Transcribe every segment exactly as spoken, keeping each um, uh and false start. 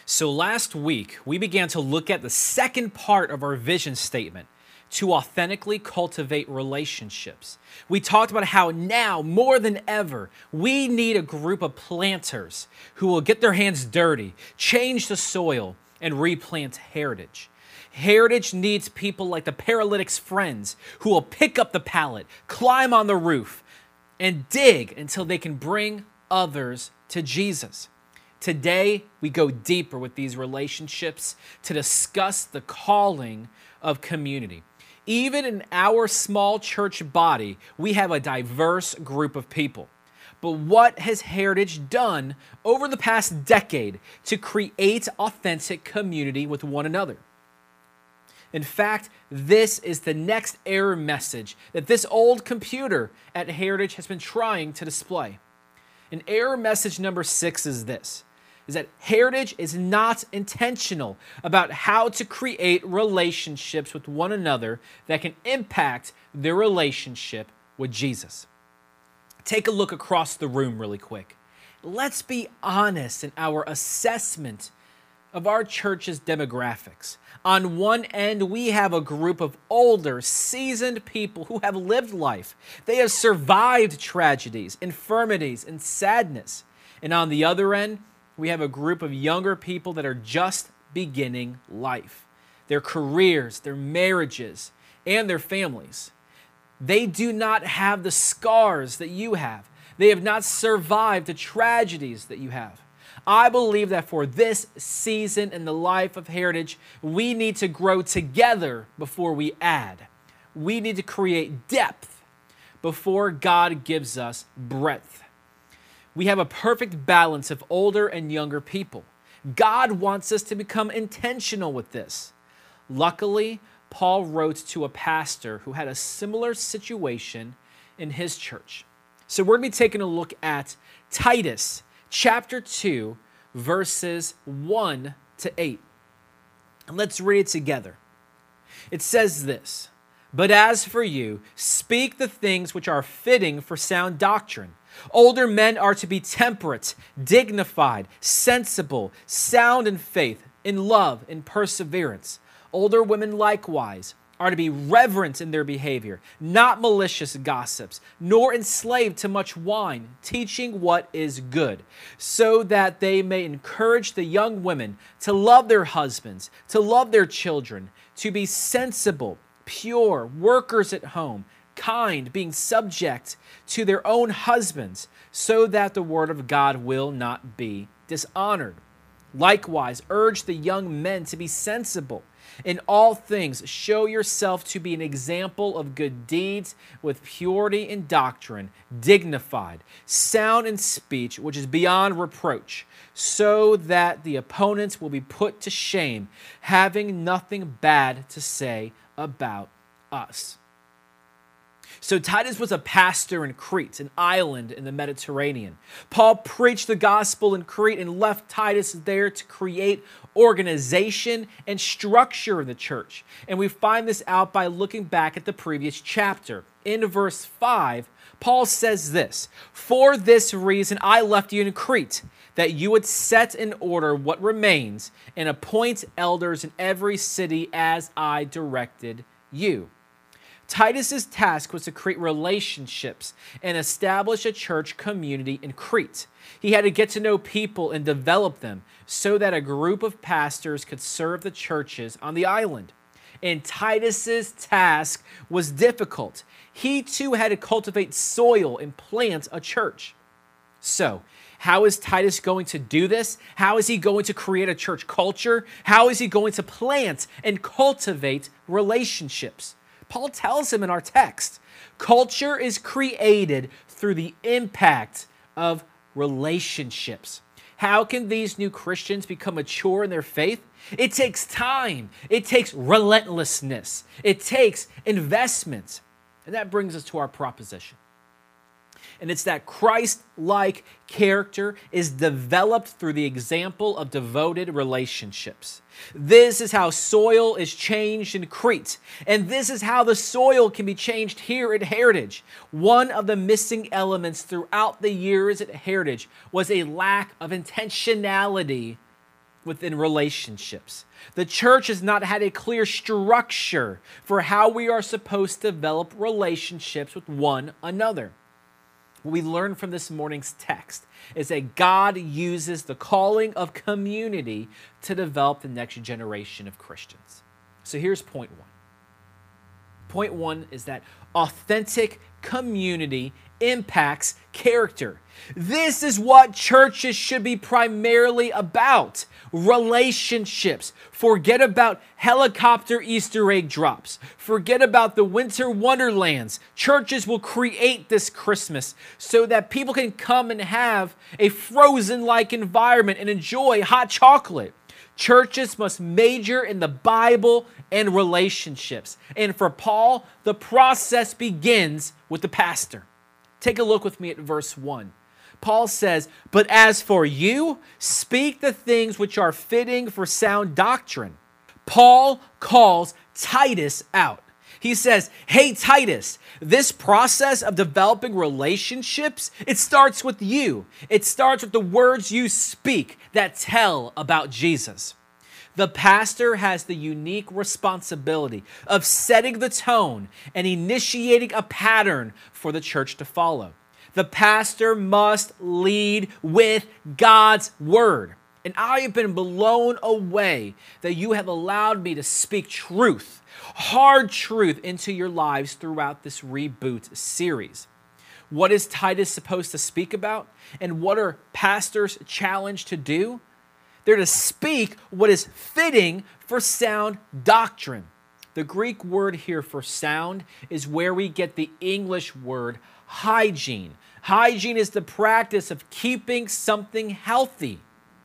So last week, we began to look at the second part of our vision statement to authentically cultivate relationships. We talked about how now, more than ever, we need a group of planters who will get their hands dirty, change the soil, and replant heritage. Heritage needs people like the paralytic's friends who will pick up the pallet, climb on the roof, and dig until they can bring others to Jesus. Today, we go deeper with these relationships to discuss the calling of community. Even in our small church body, we have a diverse group of people. But what has Heritage done over the past decade to create authentic community with one another? In fact, this is the next error message that this old computer at Heritage has been trying to display. And error message number six is this, is that Heritage is not intentional about how to create relationships with one another that can impact their relationship with Jesus. Take a look across the room really quick. Let's be honest in our assessment of our church's demographics. On one end, we have a group of older, seasoned people who have lived life. They have survived tragedies, infirmities, and sadness. And on the other end, we have a group of younger people that are just beginning life. Their careers, their marriages, and their families. They do not have the scars that you have. They have not survived the tragedies that you have. I believe that for this season in the life of Heritage, we need to grow together before we add. We need to create depth before God gives us breadth. We have a perfect balance of older and younger people. God wants us to become intentional with this. Luckily, Paul wrote to a pastor who had a similar situation in his church. So we're going to be taking a look at Titus chapter two, verses one to eight. And let's read it together. It says this, "But as for you, speak the things which are fitting for sound doctrine. Older men are to be temperate, dignified, sensible, sound in faith, in love, in perseverance. Older women likewise are to be reverent in their behavior, not malicious gossips, nor enslaved to much wine, teaching what is good, so that they may encourage the young women to love their husbands, to love their children, to be sensible, pure, workers at home, kind, being subject to their own husbands, so that the word of God will not be dishonored. Likewise, urge the young men to be sensible. In all things, show yourself to be an example of good deeds with purity in doctrine, dignified, sound in speech, which is beyond reproach, so that the opponents will be put to shame, having nothing bad to say about us." So Titus was a pastor in Crete, an island in the Mediterranean. Paul preached the gospel in Crete and left Titus there to create organization and structure in the church. And we find this out by looking back at the previous chapter. In verse five, Paul says this, "For this reason I left you in Crete, that you would set in order what remains and appoint elders in every city as I directed you." Titus's task was to create relationships and establish a church community in Crete. He had to get to know people and develop them so that a group of pastors could serve the churches on the island. And Titus's task was difficult. He too had to cultivate soil and plant a church. So, how is Titus going to do this? How is he going to create a church culture? How is he going to plant and cultivate relationships? Paul tells him in our text, culture is created through the impact of relationships. How can these new Christians become mature in their faith? It takes time. It takes relentlessness. It takes investment. And that brings us to our proposition. And it's that Christ-like character is developed through the example of devoted relationships. This is how soil is changed in Crete. And this is how the soil can be changed here at Heritage. One of the missing elements throughout the years at Heritage was a lack of intentionality within relationships. The church has not had a clear structure for how we are supposed to develop relationships with one another. What we learn from this morning's text is that God uses the calling of community to develop the next generation of Christians. So here's point one. Point one is that authentic community impacts character. This is what churches should be primarily about. Relationships. Forget about helicopter Easter egg drops. Forget about the winter wonderlands. Churches will create this Christmas so that people can come and have a frozen-like environment and enjoy hot chocolate. Churches must major in the Bible and relationships. And for Paul, the process begins with the pastor. Take a look with me at verse one. Paul says, "But as for you, speak the things which are fitting for sound doctrine." Paul calls Titus out. He says, "Hey, Titus, this process of developing relationships, it starts with you. It starts with the words you speak that tell about Jesus." The pastor has the unique responsibility of setting the tone and initiating a pattern for the church to follow. The pastor must lead with God's word. And I have been blown away that you have allowed me to speak truth, hard truth, into your lives throughout this reboot series. What is Titus supposed to speak about? And what are pastors challenged to do? They're to speak what is fitting for sound doctrine. The Greek word here for sound is where we get the English word hygiene. Hygiene is the practice of keeping something healthy.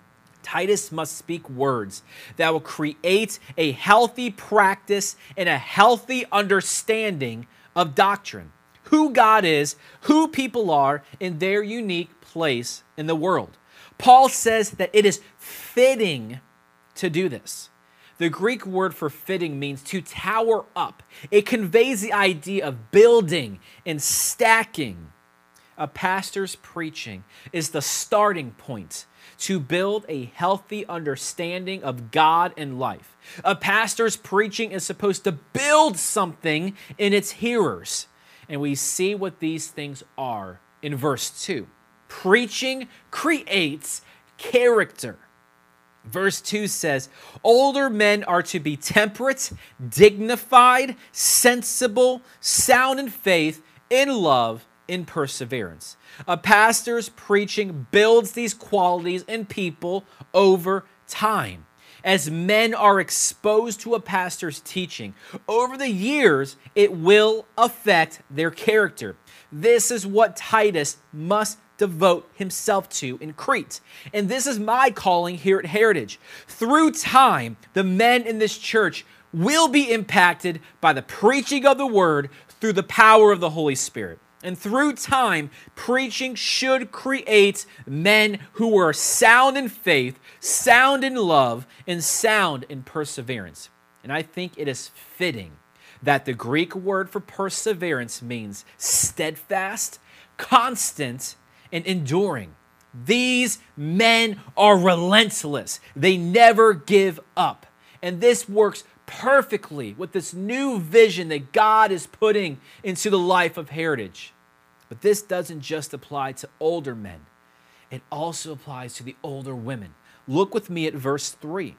Titus must speak words that will create a healthy practice and a healthy understanding of doctrine, who God is, who people are, in their unique place in the world. Paul says that it is fitting to do this. The Greek word for fitting means to tower up. It conveys the idea of building and stacking. A pastor's preaching is the starting point to build a healthy understanding of God and life. A pastor's preaching is supposed to build something in its hearers. And we see what these things are in verse two. Preaching creates character. Verse two says, older men are to be temperate, dignified, sensible, sound in faith, in love, in perseverance. A pastor's preaching builds these qualities in people over time. As men are exposed to a pastor's teaching, over the years, it will affect their character. This is what Titus must devote himself to in Crete. And this is my calling here at Heritage. Through time, the men in this church will be impacted by the preaching of the word through the power of the Holy Spirit. And through time, preaching should create men who are sound in faith, sound in love, and sound in perseverance. And I think it is fitting that the Greek word for perseverance means steadfast, constant, and enduring. These men are relentless. They never give up. And this works perfectly with this new vision that God is putting into the life of Heritage. But this doesn't just apply to older men. It also applies to the older women. Look with me at verse three.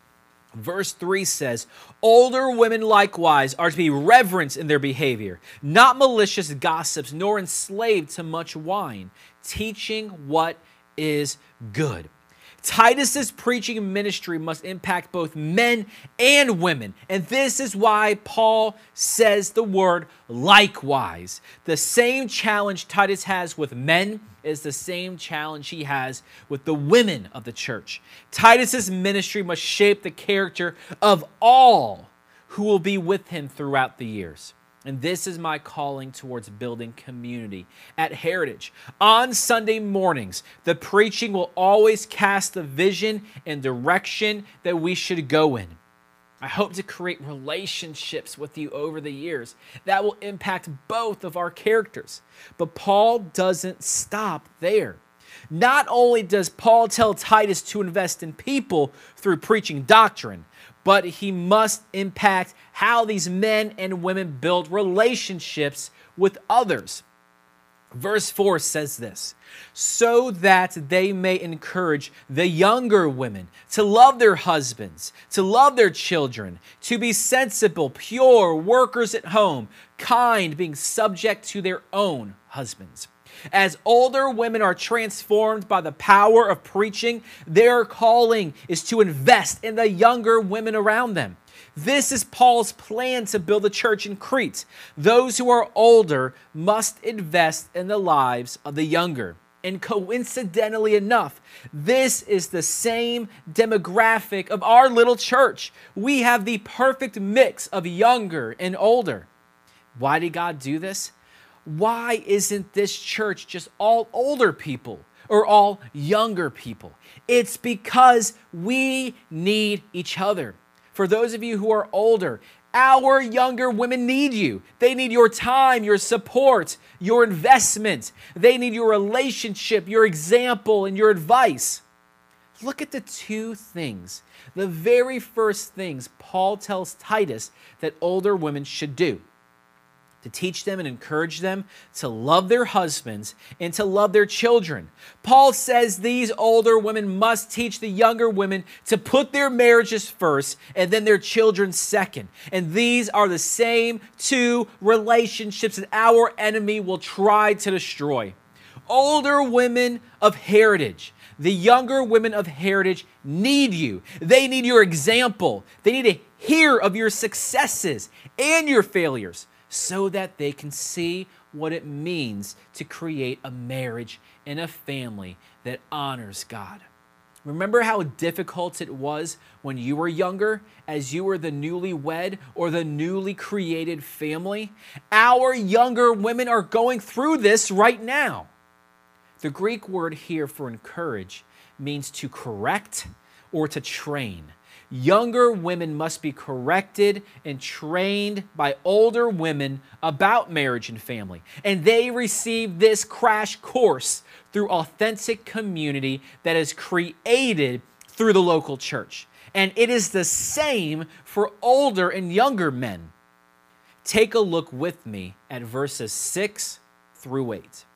Verse three says, older women likewise are to be reverent in their behavior, not malicious gossips, nor enslaved to much wine, teaching what is good. Titus's preaching ministry must impact both men and women. And this is why Paul says the word likewise. The same challenge Titus has with men is the same challenge he has with the women of the church. Titus's ministry must shape the character of all who will be with him throughout the years. And this is my calling towards building community at Heritage. On Sunday mornings, the preaching will always cast the vision and direction that we should go in. I hope to create relationships with you over the years that will impact both of our characters. But Paul doesn't stop there. Not only does Paul tell Titus to invest in people through preaching doctrine, but he must impact how these men and women build relationships with others. Verse four says this, so that they may encourage the younger women to love their husbands, to love their children, to be sensible, pure, workers at home, kind, being subject to their own husbands. As older women are transformed by the power of preaching, their calling is to invest in the younger women around them. This is Paul's plan to build a church in Crete. Those who are older must invest in the lives of the younger. And coincidentally enough, this is the same demographic of our little church. We have the perfect mix of younger and older. Why did God do this? Why isn't this church just all older people or all younger people? It's because we need each other. For those of you who are older, our younger women need you. They need your time, your support, your investment. They need your relationship, your example, and your advice. Look at the two things, the very first things Paul tells Titus that older women should do: to teach them and encourage them to love their husbands and to love their children. Paul says these older women must teach the younger women to put their marriages first and then their children second. And these are the same two relationships that our enemy will try to destroy. Older women of heritage, the younger women of heritage need you. They need your example. They need to hear of your successes and your failures, so that they can see what it means to create a marriage and a family that honors God. Remember how difficult it was when you were younger, as you were the newlywed or the newly created family? Our younger women are going through this right now. The Greek word here for encourage means to correct or to train. Younger women must be corrected and trained by older women about marriage and family. And they receive this crash course through authentic community that is created through the local church. And it is the same for older and younger men. Take a look with me at verses six through eight.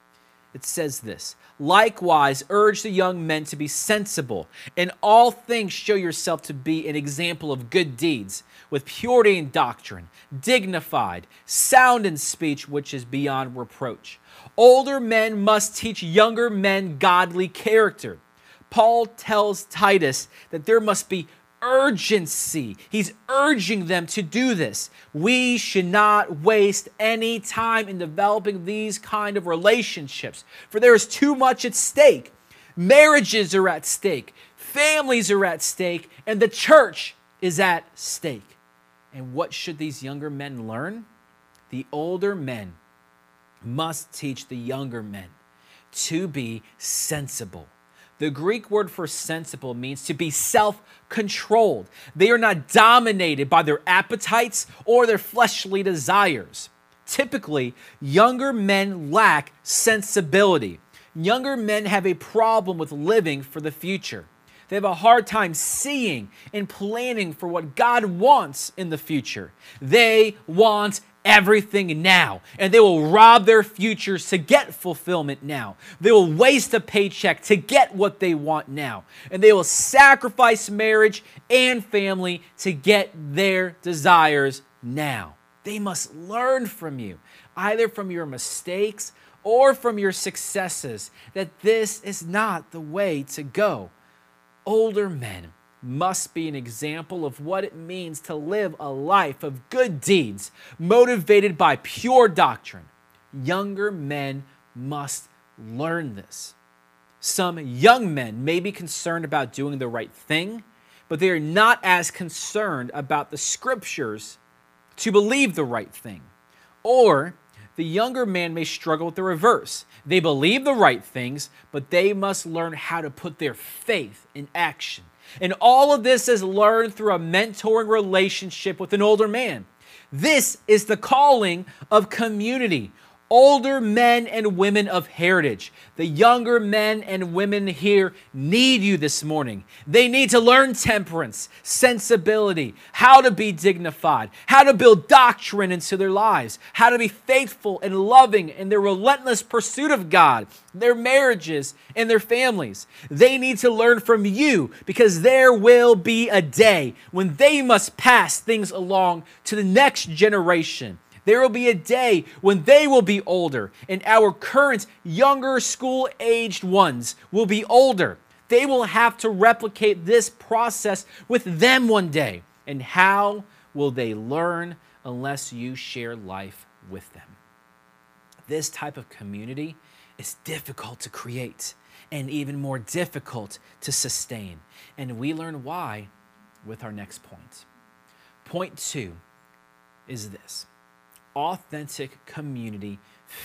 It says this, likewise, urge the young men to be sensible. In all things show yourself to be an example of good deeds, with purity in doctrine, dignified, sound in speech, which is beyond reproach. Older men must teach younger men godly character. Paul tells Titus that there must be urgency. He's urging them to do this. We should not waste any time in developing these kind of relationships, for there is too much at stake. Marriages are at stake, families are at stake, and the church is at stake. And what should these younger men learn? The older men must teach the younger men to be sensible. The Greek word for sensible means to be self-controlled. They are not dominated by their appetites or their fleshly desires. Typically, younger men lack sensibility. Younger men have a problem with living for the future. They have a hard time seeing and planning for what God wants in the future. They want everything now, and they will rob their futures to get fulfillment now. They will waste a paycheck to get what they want now, and they will sacrifice marriage and family to get their desires now. They must learn from you, either from your mistakes or from your successes, that this is not the way to go. Older men must be an example of what it means to live a life of good deeds, motivated by pure doctrine. Younger men must learn this. Some young men may be concerned about doing the right thing, but they are not as concerned about the scriptures to believe the right thing. Or the younger man may struggle with the reverse. They believe the right things, but they must learn how to put their faith in action. And all of this is learned through a mentoring relationship with an older man. This is the calling of community. Older men and women of Heritage, the younger men and women here need you this morning. They need to learn temperance, sensibility, how to be dignified, how to build doctrine into their lives, how to be faithful and loving in their relentless pursuit of God, their marriages, and their families. They need to learn from you because there will be a day when they must pass things along to the next generation. There will be a day when they will be older, and our current younger school-aged ones will be older. They will have to replicate this process with them one day. And how will they learn unless you share life with them? This type of community is difficult to create and even more difficult to sustain. And we learn why with our next point. Point two is this. Authentic community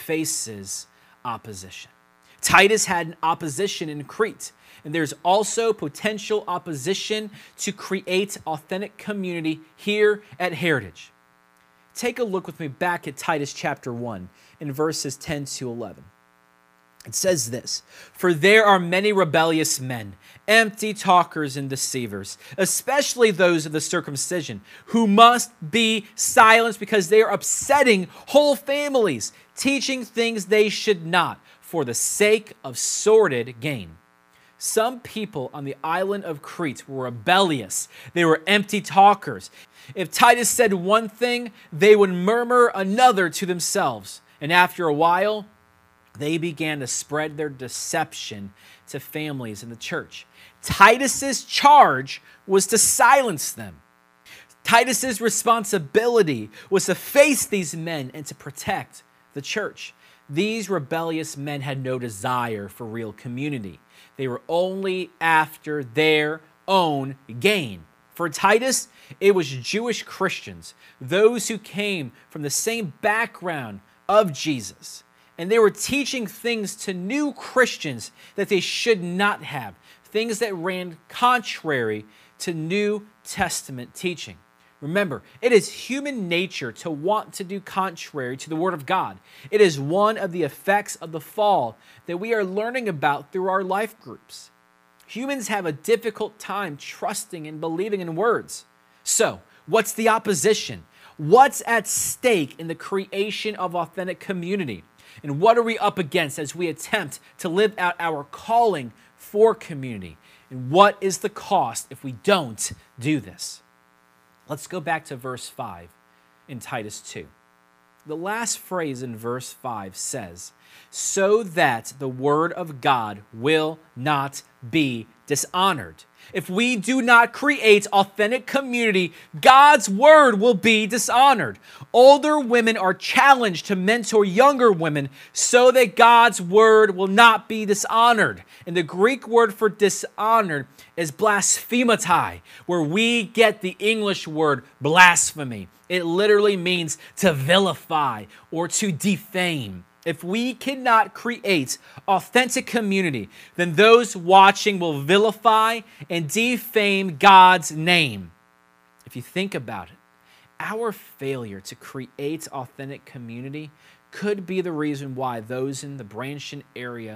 faces opposition. Titus had an opposition in Crete, and there's also potential opposition to create authentic community here at Heritage. Take a look with me back at Titus chapter one in verses ten to eleven. It says this, "For there are many rebellious men, empty talkers and deceivers, especially those of the circumcision, who must be silenced because they are upsetting whole families, teaching things they should not, for the sake of sordid gain." Some people on the island of Crete were rebellious. They were empty talkers. If Titus said one thing, they would murmur another to themselves. And after a while, they began to spread their deception to families in the church. Titus's charge was to silence them. Titus's responsibility was to face these men and to protect the church. These rebellious men had no desire for real community. They were only after their own gain. For Titus, it was Jewish Christians, those who came from the same background of Jesus. And they were teaching things to new Christians that they should not have, things that ran contrary to New Testament teaching. Remember, it is human nature to want to do contrary to the Word of God. It is one of the effects of the fall that we are learning about through our life groups. Humans have a difficult time trusting and believing in words. So, what's the opposition? What's at stake in the creation of authentic community? And what are we up against as we attempt to live out our calling for community? And what is the cost if we don't do this? Let's go back to verse five in Titus two. The last phrase in verse five says, "So that the word of God will not be dishonored." If we do not create authentic community, God's word will be dishonored. Older women are challenged to mentor younger women so that God's word will not be dishonored. And the Greek word for dishonored is blasphematai, where we get the English word blasphemy. It literally means to vilify or to defame. If we cannot create authentic community, then those watching will vilify and defame God's name. If you think about it, our failure to create authentic community could be the reason why those in the Branson area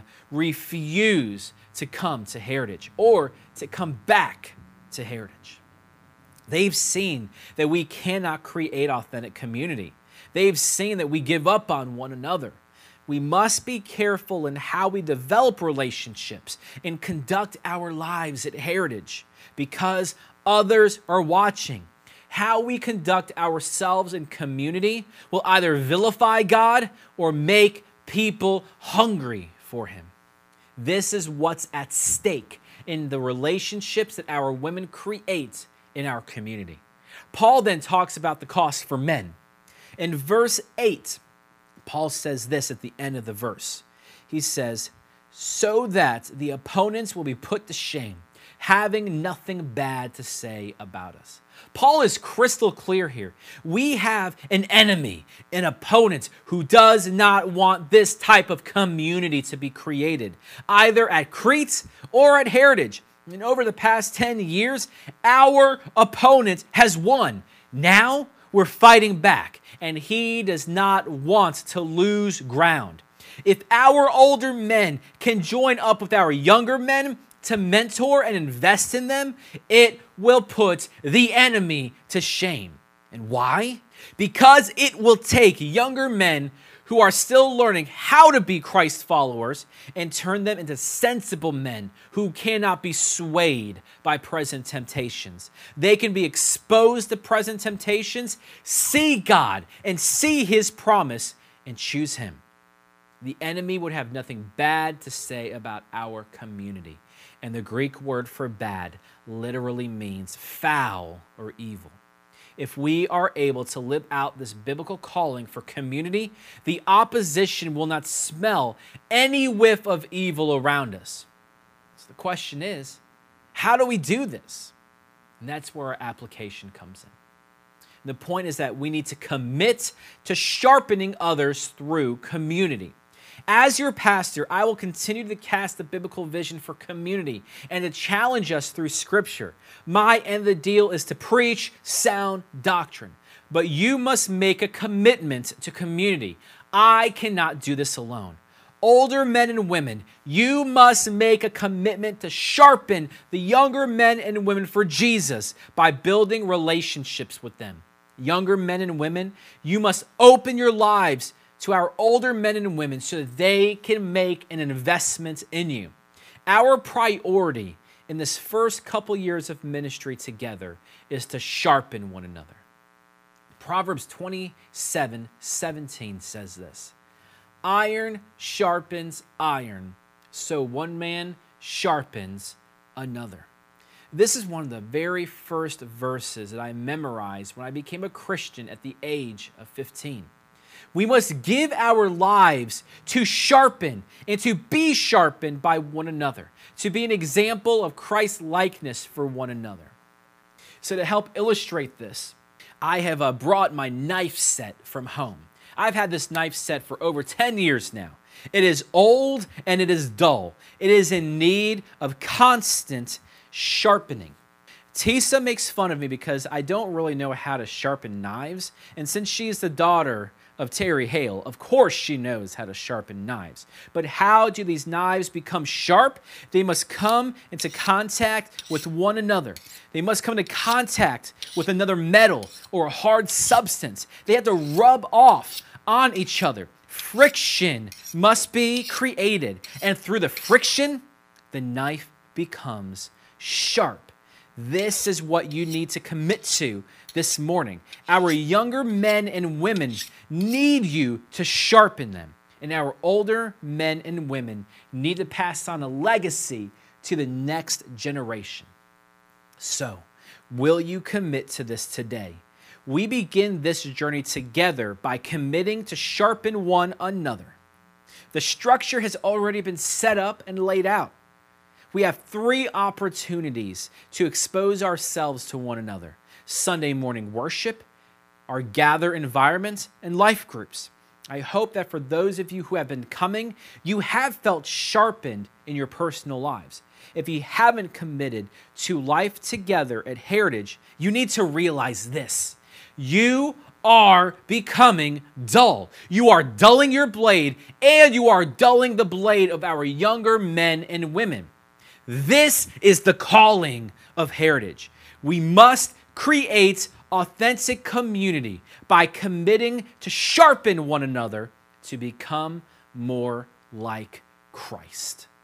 refuse to come to Heritage or to come back to Heritage. They've seen that we cannot create authentic community. They've seen that we give up on one another. We must be careful in how we develop relationships and conduct our lives at Heritage because others are watching. How we conduct ourselves in community will either vilify God or make people hungry for Him. This is what's at stake in the relationships that our women create in our community. Paul then talks about the cost for men. In verse eight, Paul says this at the end of the verse. He says, "So that the opponents will be put to shame, having nothing bad to say about us." Paul is crystal clear here. We have an enemy, an opponent who does not want this type of community to be created, either at Crete or at Heritage. And over the past ten years, our opponent has won. Now, we're fighting back, and he does not want to lose ground. If our older men can join up with our younger men to mentor and invest in them, it will put the enemy to shame. And why? Because it will take younger men who are still learning how to be Christ followers and turn them into sensible men who cannot be swayed by present temptations. They can be exposed to present temptations, see God and see his promise, and choose him. The enemy would have nothing bad to say about our community. And the Greek word for bad literally means foul or evil. If we are able to live out this biblical calling for community, the opposition will not smell any whiff of evil around us. So the question is, how do we do this? And that's where our application comes in. The point is that we need to commit to sharpening others through community. As your pastor, I will continue to cast the biblical vision for community and to challenge us through Scripture. My end of the deal is to preach sound doctrine, but you must make a commitment to community. I cannot do this alone. Older men and women, you must make a commitment to sharpen the younger men and women for Jesus by building relationships with them. Younger men and women, you must open your lives to our older men and women so that they can make an investment in you. Our priority in this first couple years of ministry together is to sharpen one another. Proverbs twenty-seven seventeen says this, iron sharpens iron, so one man sharpens another. This is one of the very first verses that I memorized when I became a Christian at the age of fifteen. We must give our lives to sharpen and to be sharpened by one another, to be an example of Christ's likeness for one another. So to help illustrate this, I have uh, brought my knife set from home. I've had this knife set for over ten years now. It is old and it is dull. It is in need of constant sharpening. Tisa makes fun of me because I don't really know how to sharpen knives, and since she's the daughter of Terry Hale, of course she knows how to sharpen knives. But how do these knives become sharp? They must come into contact with one another. They must come into contact with another metal or a hard substance. They have to rub off on each other. Friction must be created, and through the friction, the knife becomes sharp. This is what you need to commit to this morning. Our younger men and women need you to sharpen them. And our older men and women need to pass on a legacy to the next generation. So, will you commit to this today? We begin this journey together by committing to sharpen one another. The structure has already been set up and laid out. We have three opportunities to expose ourselves to one another: Sunday morning worship, our gather environment, and life groups. I hope that for those of you who have been coming, you have felt sharpened in your personal lives. If you haven't committed to life together at Heritage, you need to realize this: you are becoming dull. You are dulling your blade, and you are dulling the blade of our younger men and women. This is the calling of Heritage. We must create authentic community by committing to sharpen one another to become more like Christ.